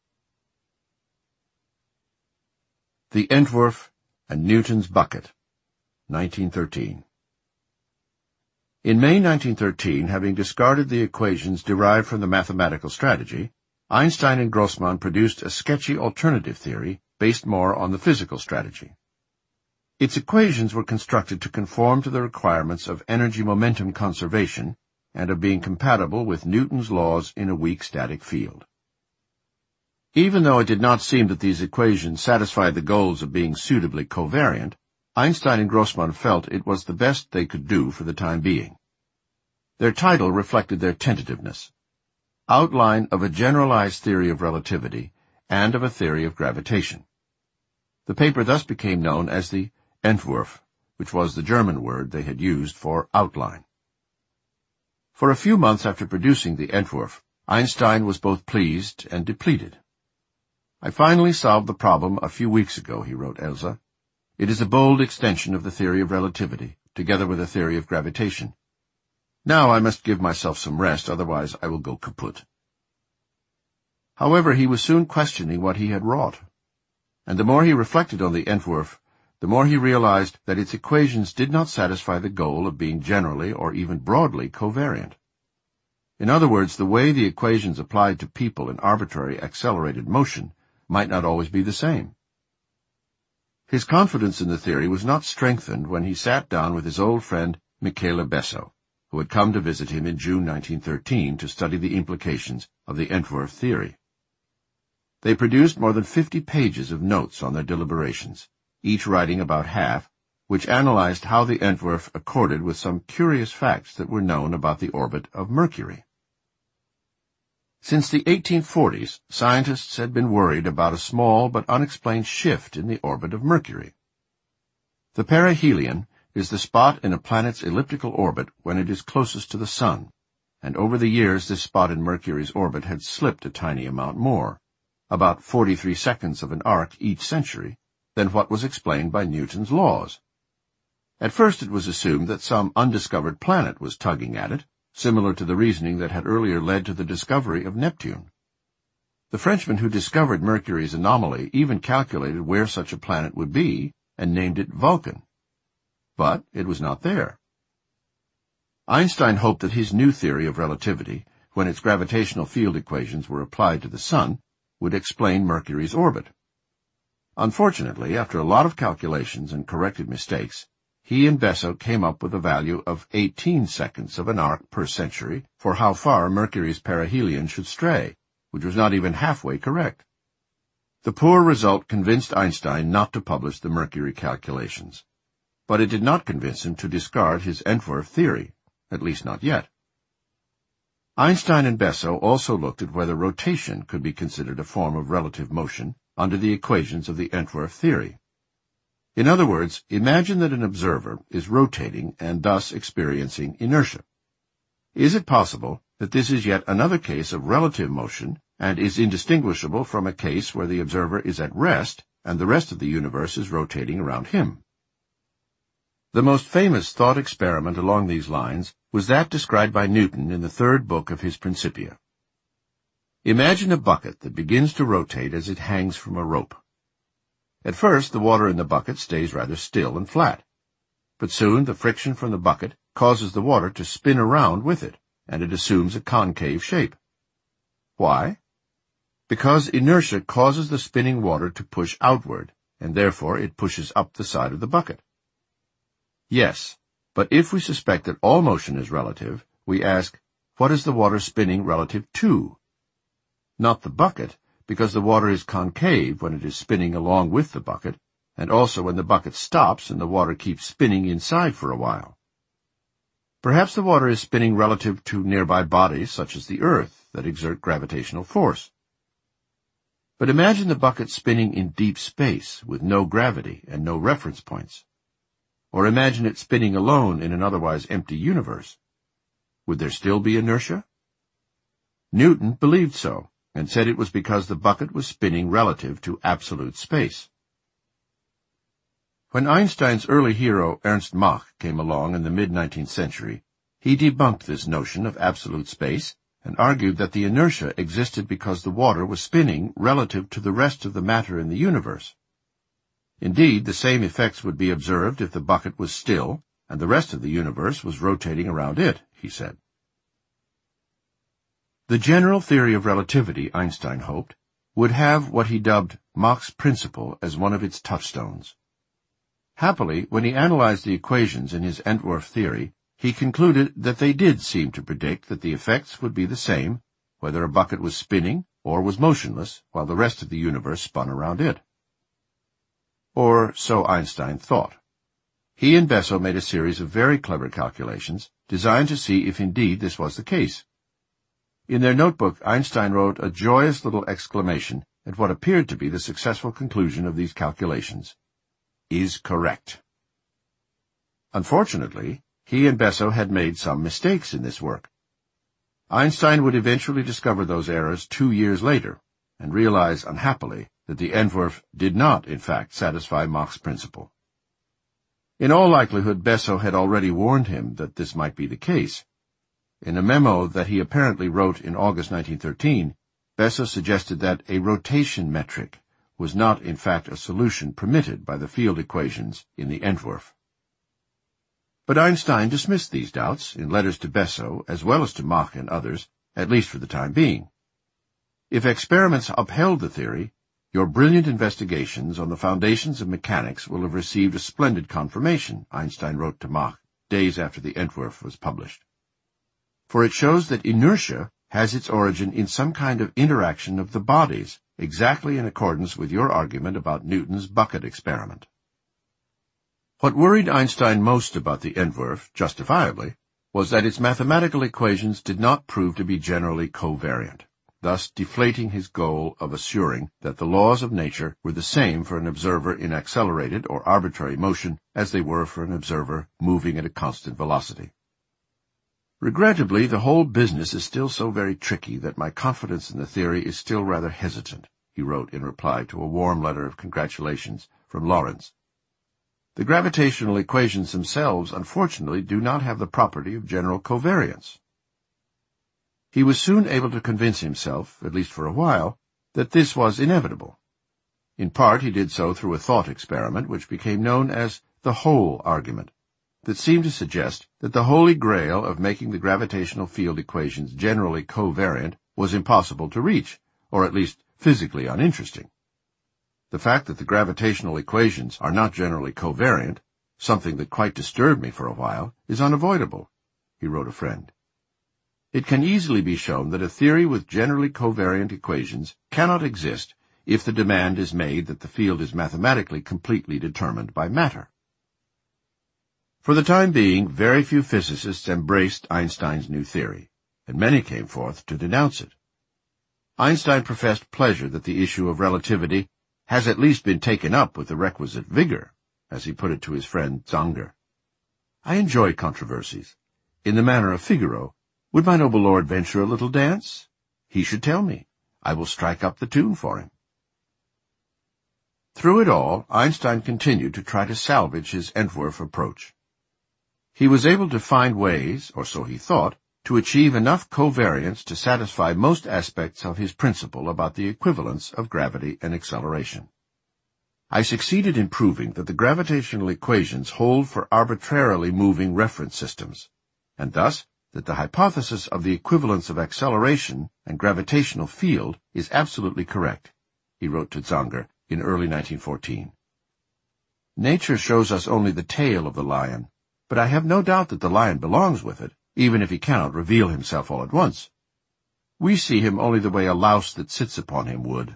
The Entwurf and Newton's Bucket, 1913. In May 1913, having discarded the equations derived from the mathematical strategy, Einstein and Grossmann produced a sketchy alternative theory based more on the physical strategy. Its equations were constructed to conform to the requirements of energy-momentum conservation and of being compatible with Newton's laws in a weak static field. Even though it did not seem that these equations satisfied the goals of being suitably covariant, Einstein and Grossmann felt it was the best they could do for the time being. Their title reflected their tentativeness: Outline of a Generalized Theory of Relativity and of a Theory of Gravitation. The paper thus became known as the Entwurf, which was the German word they had used for outline. For a few months after producing the Entwurf, Einstein was both pleased and depleted. "I finally solved the problem a few weeks ago," he wrote Elsa. "It is a bold extension of the theory of relativity, together with a theory of gravitation. Now I must give myself some rest, otherwise I will go kaput." However, he was soon questioning what he had wrought, and the more he reflected on the Entwurf, the more he realized that its equations did not satisfy the goal of being generally or even broadly covariant. In other words, the way the equations applied to people in arbitrary accelerated motion might not always be the same. His confidence in the theory was not strengthened when he sat down with his old friend Michele Besso, who had come to visit him in June 1913 to study the implications of the Entwurf theory. They produced more than 50 pages of notes on their deliberations, each writing about half, which analyzed how the Entwurf accorded with some curious facts that were known about the orbit of Mercury. Since the 1840s, scientists had been worried about a small but unexplained shift in the orbit of Mercury. The perihelion is the spot in a planet's elliptical orbit when it is closest to the Sun, and over the years this spot in Mercury's orbit had slipped a tiny amount more, about 43 seconds of an arc each century, than what was explained by Newton's laws. At first it was assumed that some undiscovered planet was tugging at it, similar to the reasoning that had earlier led to the discovery of Neptune. The Frenchman who discovered Mercury's anomaly even calculated where such a planet would be and named it Vulcan. But it was not there. Einstein hoped that his new theory of relativity, when its gravitational field equations were applied to the Sun, would explain Mercury's orbit. Unfortunately, after a lot of calculations and corrected mistakes, he and Besso came up with a value of 18 seconds of an arc per century for how far Mercury's perihelion should stray, which was not even halfway correct. The poor result convinced Einstein not to publish the Mercury calculations, but it did not convince him to discard his Entwurf theory, at least not yet. Einstein and Besso also looked at whether rotation could be considered a form of relative motion under the equations of the Entwurf theory. In other words, imagine that an observer is rotating and thus experiencing inertia. Is it possible that this is yet another case of relative motion and is indistinguishable from a case where the observer is at rest and the rest of the universe is rotating around him? The most famous thought experiment along these lines was that described by Newton in the third book of his Principia. Imagine a bucket that begins to rotate as it hangs from a rope. At first, the water in the bucket stays rather still and flat, but soon the friction from the bucket causes the water to spin around with it, and it assumes a concave shape. Why? Because inertia causes the spinning water to push outward, and therefore it pushes up the side of the bucket. Yes, but if we suspect that all motion is relative, we ask, what is the water spinning relative to? Not the bucket, because the water is concave when it is spinning along with the bucket, and also when the bucket stops and the water keeps spinning inside for a while. Perhaps the water is spinning relative to nearby bodies such as the Earth that exert gravitational force. But imagine the bucket spinning in deep space with no gravity and no reference points. or imagine it spinning alone in an otherwise empty universe. Would there still be inertia? Newton believed so, and said it was because the bucket was spinning relative to absolute space. When Einstein's early hero Ernst Mach came along in the mid-19th century, he debunked this notion of absolute space and argued that the inertia existed because the water was spinning relative to the rest of the matter in the universe. Indeed, the same effects would be observed if the bucket was still and the rest of the universe was rotating around it, he said. The general theory of relativity, Einstein hoped, would have what he dubbed Mach's principle as one of its touchstones. Happily, when he analyzed the equations in his Entwerf theory, he concluded that they did seem to predict that the effects would be the same, whether a bucket was spinning or was motionless while the rest of the universe spun around it. Or so Einstein thought. He and Besso made a series of very clever calculations designed to see if indeed this was the case. In their notebook, Einstein wrote a joyous little exclamation at what appeared to be the successful conclusion of these calculations. Is correct. Unfortunately, he and Besso had made some mistakes in this work. Einstein would eventually discover those errors 2 years later, and realize unhappily that the Entwerf did not, in fact, satisfy Mach's principle. In all likelihood, Besso had already warned him that this might be the case. In a memo that he apparently wrote in August 1913, Besso suggested that a rotation metric was not, in fact, a solution permitted by the field equations in the Entwerf. But Einstein dismissed these doubts in letters to Besso as well as to Mach and others, at least for the time being. If experiments upheld the theory, your brilliant investigations on the foundations of mechanics will have received a splendid confirmation, Einstein wrote to Mach days after the Entwerf was published. For it shows that inertia has its origin in some kind of interaction of the bodies, exactly in accordance with your argument about Newton's bucket experiment. What worried Einstein most about the Entwerf, justifiably, was that its mathematical equations did not prove to be generally covariant, thus deflating his goal of assuring that the laws of nature were the same for an observer in accelerated or arbitrary motion as they were for an observer moving at a constant velocity. Regrettably, the whole business is still so very tricky that my confidence in the theory is still rather hesitant, he wrote in reply to a warm letter of congratulations from Lorentz. The gravitational equations themselves, unfortunately, do not have the property of general covariance. He was soon able to convince himself, at least for a while, that this was inevitable. In part, he did so through a thought experiment which became known as the hole argument, that seemed to suggest that the holy grail of making the gravitational field equations generally covariant was impossible to reach, or at least physically uninteresting. The fact that the gravitational equations are not generally covariant, something that quite disturbed me for a while, is unavoidable, he wrote a friend. It can easily be shown that a theory with generally covariant equations cannot exist if the demand is made that the field is mathematically completely determined by matter. For the time being, very few physicists embraced Einstein's new theory, and many came forth to denounce it. Einstein professed pleasure that the issue of relativity has at least been taken up with the requisite vigor, as he put it to his friend Zanger. I enjoy controversies. In the manner of Figaro, would my noble lord venture a little dance? He should tell me. I will strike up the tune for him. Through it all, Einstein continued to try to salvage his Entwerf approach. He was able to find ways, or so he thought, to achieve enough covariance to satisfy most aspects of his principle about the equivalence of gravity and acceleration. I succeeded in proving that the gravitational equations hold for arbitrarily moving reference systems, and thus that the hypothesis of the equivalence of acceleration and gravitational field is absolutely correct, he wrote to Zanger in early 1914. Nature shows us only the tail of the lion, but I have no doubt that the lion belongs with it, even if he cannot reveal himself all at once. We see him only the way a louse that sits upon him would.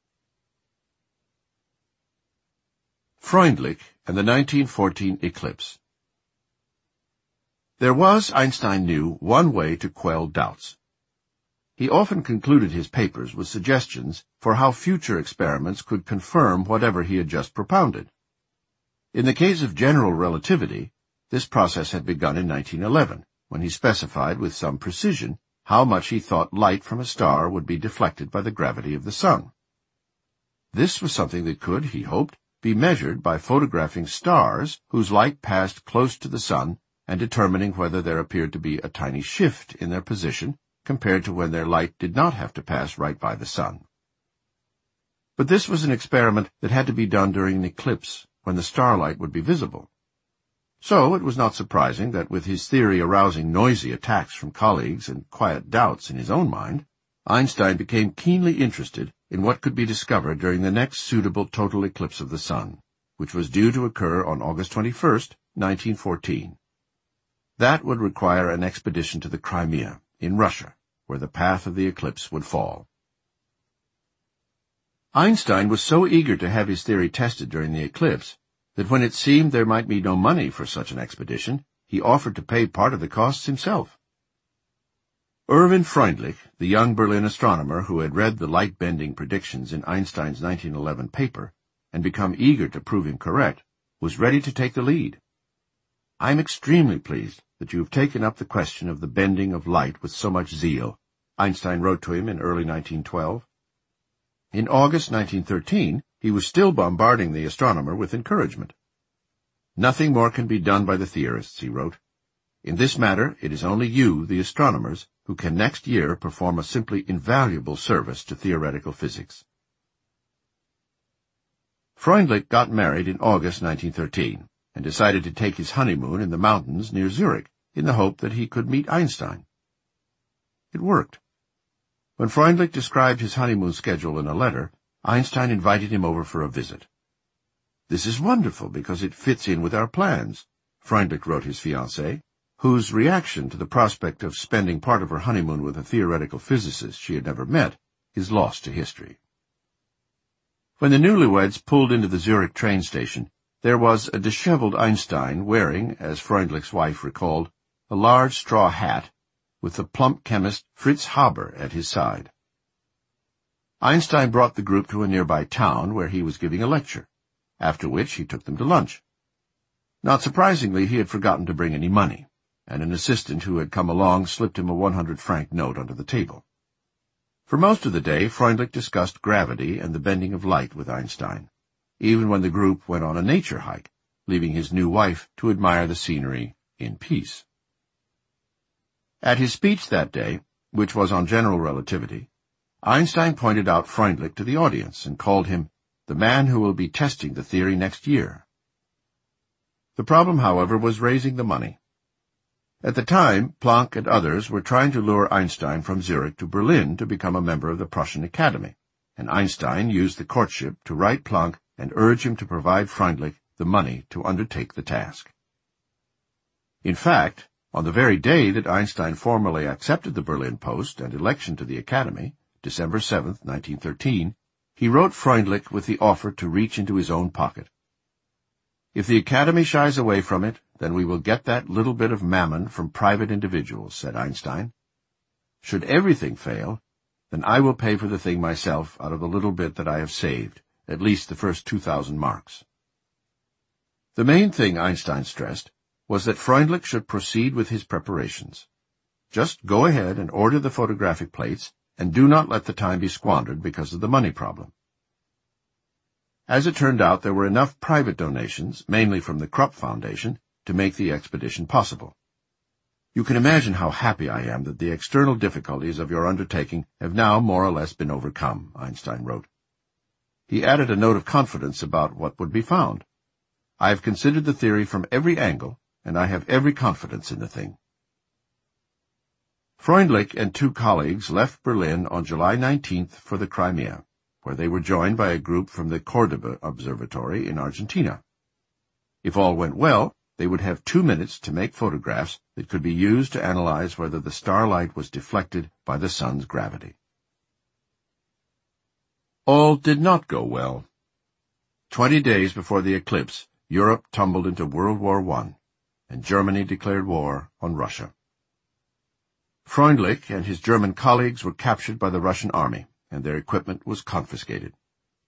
Freundlich and the 1914 eclipse. There was, Einstein knew, one way to quell doubts. He often concluded his papers with suggestions for how future experiments could confirm whatever he had just propounded. In the case of general relativity, this process had begun in 1911, when he specified with some precision how much he thought light from a star would be deflected by the gravity of the sun. This was something that could, he hoped, be measured by photographing stars whose light passed close to the sun and determining whether there appeared to be a tiny shift in their position compared to when their light did not have to pass right by the sun. But this was an experiment that had to be done during an eclipse, when the starlight would be visible. So it was not surprising that, with his theory arousing noisy attacks from colleagues and quiet doubts in his own mind, Einstein became keenly interested in what could be discovered during the next suitable total eclipse of the sun, which was due to occur on August 21st, 1914. That would require an expedition to the Crimea, in Russia, where the path of the eclipse would fall. Einstein was so eager to have his theory tested during the eclipse that when it seemed there might be no money for such an expedition, he offered to pay part of the costs himself. Erwin Freundlich, the young Berlin astronomer who had read the light-bending predictions in Einstein's 1911 paper and become eager to prove him correct, was ready to take the lead. "I am extremely pleased that you have taken up the question of the bending of light with so much zeal," Einstein wrote to him in early 1912. In August 1913, he was still bombarding the astronomer with encouragement. "Nothing more can be done by the theorists," he wrote. "In this matter, it is only you, the astronomers, who can next year perform a simply invaluable service to theoretical physics." Freundlich got married in August 1913 and decided to take his honeymoon in the mountains near Zurich in the hope that he could meet Einstein. It worked. When Freundlich described his honeymoon schedule in a letter, Einstein invited him over for a visit. "This is wonderful because it fits in with our plans," Freundlich wrote his fiancée, whose reaction to the prospect of spending part of her honeymoon with a theoretical physicist she had never met is lost to history. When the newlyweds pulled into the Zurich train station, there was a disheveled Einstein wearing, as Freundlich's wife recalled, a large straw hat, with the plump chemist Fritz Haber at his side. Einstein brought the group to a nearby town where he was giving a lecture, after which he took them to lunch. Not surprisingly, he had forgotten to bring any money, and an assistant who had come along slipped him a 100-franc note under the table. For most of the day, Freundlich discussed gravity and the bending of light with Einstein, even when the group went on a nature hike, leaving his new wife to admire the scenery in peace. At his speech that day, which was on general relativity, Einstein pointed out Freundlich to the audience and called him the man who will be testing the theory next year. The problem, however, was raising the money. At the time, Planck and others were trying to lure Einstein from Zurich to Berlin to become a member of the Prussian Academy, and Einstein used the courtship to write Planck and urge him to provide Freundlich the money to undertake the task. In fact, on the very day that Einstein formally accepted the Berlin post and election to the Academy, December 7, 1913, he wrote Freundlich with the offer to reach into his own pocket. "If the Academy shies away from it, then we will get that little bit of mammon from private individuals," said Einstein. "Should everything fail, then I will pay for the thing myself out of the little bit that I have saved, at least the first 2,000 marks. The main thing, Einstein stressed, was that Freundlich should proceed with his preparations. Just go ahead and order the photographic plates, and do not let the time be squandered because of the money problem. As it turned out, there were enough private donations, mainly from the Krupp Foundation, to make the expedition possible. You can imagine how happy I am that the external difficulties of your undertaking have now more or less been overcome, Einstein wrote. He added a note of confidence about what would be found. I have considered the theory from every angle, and I have every confidence in the thing. Freundlich and two colleagues left Berlin on July 19th for the Crimea, where they were joined by a group from the Cordoba Observatory in Argentina. If all went well, they would have 2 minutes to make photographs that could be used to analyze whether the starlight was deflected by the sun's gravity. All did not go well. 20 days before the eclipse, Europe tumbled into World War I, and Germany declared war on Russia. Freundlich and his German colleagues were captured by the Russian army, and their equipment was confiscated.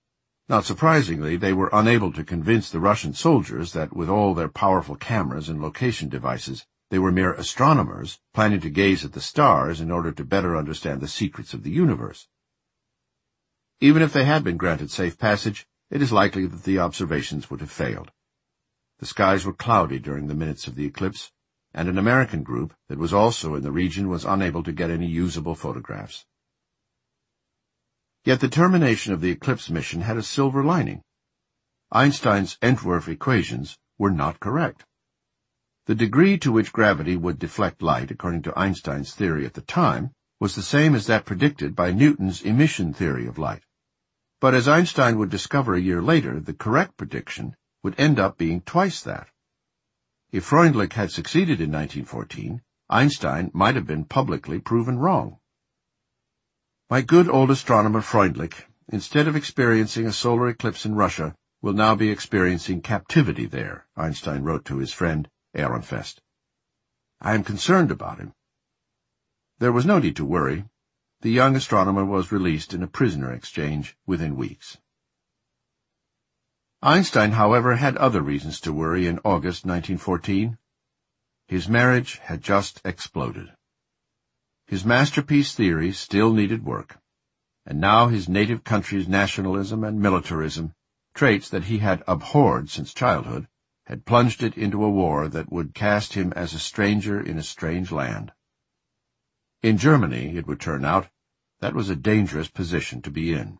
Not surprisingly, they were unable to convince the Russian soldiers that with all their powerful cameras and location devices, they were mere astronomers planning to gaze at the stars in order to better understand the secrets of the universe. Even if they had been granted safe passage, it is likely that the observations would have failed. The skies were cloudy during the minutes of the eclipse, and an American group that was also in the region was unable to get any usable photographs. Yet the termination of the eclipse mission had a silver lining. Einstein's Entwerf equations were not correct. The degree to which gravity would deflect light, according to Einstein's theory at the time, was the same as that predicted by Newton's emission theory of light. But as Einstein would discover a year later, the correct prediction would end up being twice that. If Freundlich had succeeded in 1914, Einstein might have been publicly proven wrong. My good old astronomer Freundlich, instead of experiencing a solar eclipse in Russia, will now be experiencing captivity there, Einstein wrote to his friend Ehrenfest. I am concerned about him. There was no need to worry. The young astronomer was released in a prisoner exchange within weeks. Einstein, however, had other reasons to worry in August 1914. His marriage had just exploded. His masterpiece theory still needed work, and now his native country's nationalism and militarism, traits that he had abhorred since childhood, had plunged it into a war that would cast him as a stranger in a strange land. In Germany, it would turn out, that was a dangerous position to be in.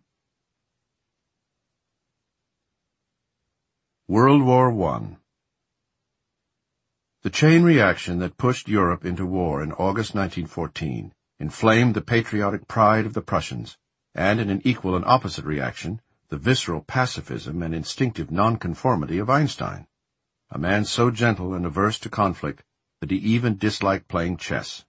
World War I. The chain reaction that pushed Europe into war in August 1914 inflamed the patriotic pride of the Prussians, and in an equal and opposite reaction, the visceral pacifism and instinctive nonconformity of Einstein, a man so gentle and averse to conflict that he even disliked playing chess.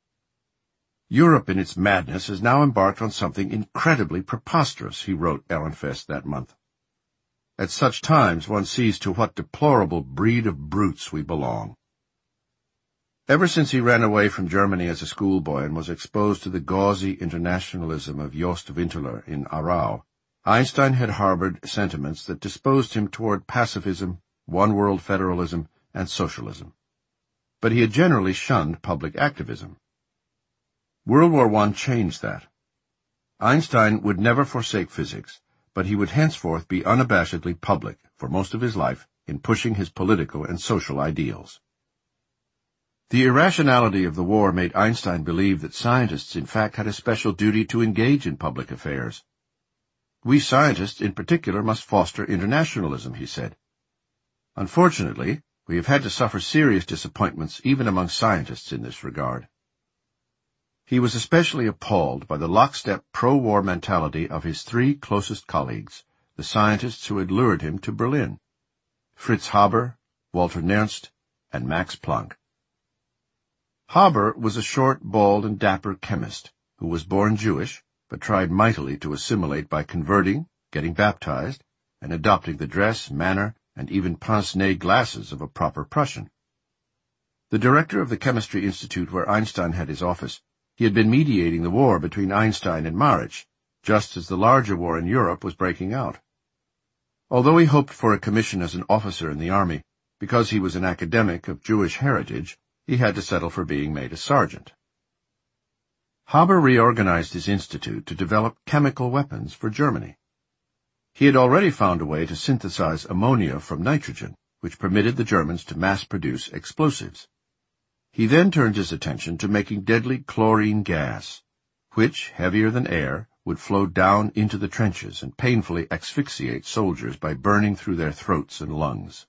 Europe in its madness has now embarked on something incredibly preposterous, he wrote Ehrenfest that month. At such times one sees to what deplorable breed of brutes we belong. Ever since he ran away from Germany as a schoolboy and was exposed to the gauzy internationalism of Jost Winterler in Aarau, Einstein had harbored sentiments that disposed him toward pacifism, one-world federalism, and socialism. But he had generally shunned public activism. World War I changed that. Einstein would never forsake physics, but he would henceforth be unabashedly public, for most of his life, in pushing his political and social ideals. The irrationality of the war made Einstein believe that scientists in fact had a special duty to engage in public affairs. We scientists in particular must foster internationalism, he said. Unfortunately, we have had to suffer serious disappointments even among scientists in this regard. He was especially appalled by the lockstep pro-war mentality of his three closest colleagues, the scientists who had lured him to Berlin: Fritz Haber, Walter Nernst, and Max Planck. Haber was a short, bald, and dapper chemist who was born Jewish, but tried mightily to assimilate by converting, getting baptized, and adopting the dress, manner, and even pince-nez glasses of a proper Prussian. The director of the Chemistry Institute where Einstein had his office, he had been mediating the war between Einstein and Marich, just as the larger war in Europe was breaking out. Although he hoped for a commission as an officer in the army, because he was an academic of Jewish heritage, he had to settle for being made a sergeant. Haber reorganized his institute to develop chemical weapons for Germany. He had already found a way to synthesize ammonia from nitrogen, which permitted the Germans to mass-produce explosives. He then turned his attention to making deadly chlorine gas, which, heavier than air, would flow down into the trenches and painfully asphyxiate soldiers by burning through their throats and lungs.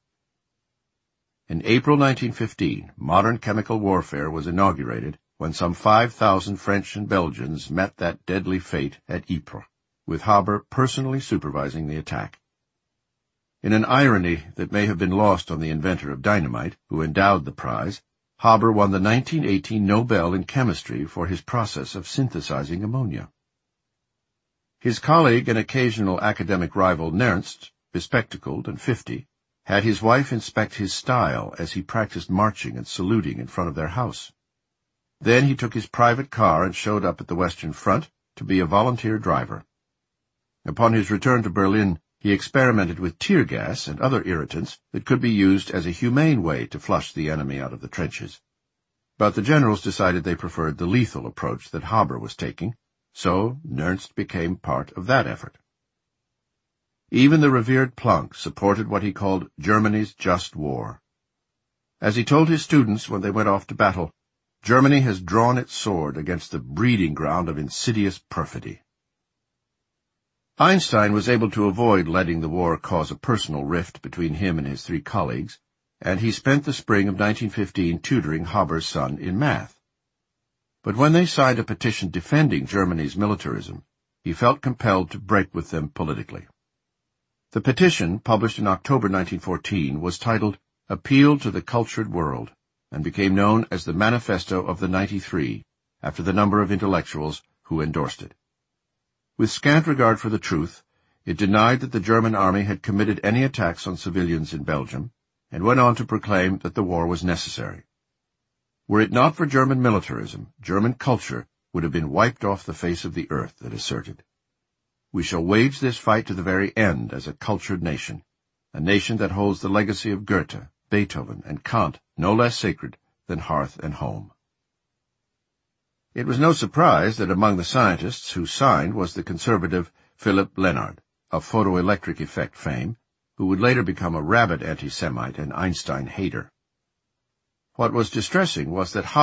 In April 1915, modern chemical warfare was inaugurated when some 5,000 French and Belgians met that deadly fate at Ypres, with Haber personally supervising the attack. In an irony that may have been lost on the inventor of dynamite, who endowed the prize, Haber won the 1918 Nobel in Chemistry for his process of synthesizing ammonia. His colleague and occasional academic rival Nernst, bespectacled and 50, had his wife inspect his style as he practiced marching and saluting in front of their house. Then he took his private car and showed up at the Western Front to be a volunteer driver. Upon his return to Berlin, He experimented with tear gas and other irritants that could be used as a humane way to flush the enemy out of the trenches. But the generals decided they preferred the lethal approach that Haber was taking, so Nernst became part of that effort. Even the revered Planck supported what he called Germany's just war. As he told his students when they went off to battle, Germany has drawn its sword against the breeding ground of insidious perfidy. Einstein was able to avoid letting the war cause a personal rift between him and his three colleagues, and he spent the spring of 1915 tutoring Haber's son in math. But when they signed a petition defending Germany's militarism, he felt compelled to break with them politically. The petition, published in October 1914, was titled Appeal to the Cultured World, and became known as the Manifesto of the 93, after the number of intellectuals who endorsed it. With scant regard for the truth, it denied that the German army had committed any attacks on civilians in Belgium, and went on to proclaim that the war was necessary. Were it not for German militarism, German culture would have been wiped off the face of the earth, it asserted. We shall wage this fight to the very end as a cultured nation, a nation that holds the legacy of Goethe, Beethoven, and Kant no less sacred than hearth and home. It was no surprise that among the scientists who signed was the conservative Philipp Lenard, of photoelectric effect fame, who would later become a rabid anti-Semite and Einstein hater. What was distressing was that